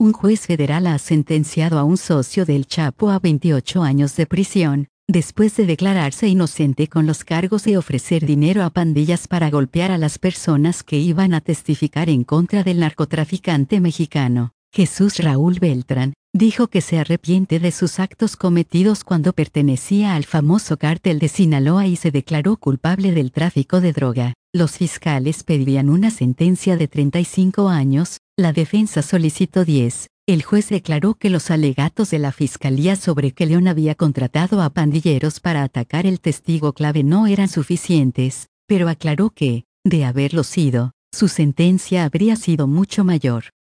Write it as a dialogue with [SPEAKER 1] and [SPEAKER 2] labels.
[SPEAKER 1] Un juez federal ha sentenciado a un socio del Chapo a 28 años de prisión, después de declararse inocente con los cargos de ofrecer dinero a pandillas para golpear a las personas que iban a testificar en contra del narcotraficante mexicano. Jesús Raúl Beltrán dijo que se arrepiente de sus actos cometidos cuando pertenecía al famoso cártel de Sinaloa y se declaró culpable del tráfico de droga. Los fiscales pedían una sentencia de 35 años, la defensa solicitó 10. El juez declaró que los alegatos de la fiscalía sobre que León había contratado a pandilleros para atacar el testigo clave no eran suficientes, pero aclaró que, de haberlo sido, su sentencia habría sido mucho mayor.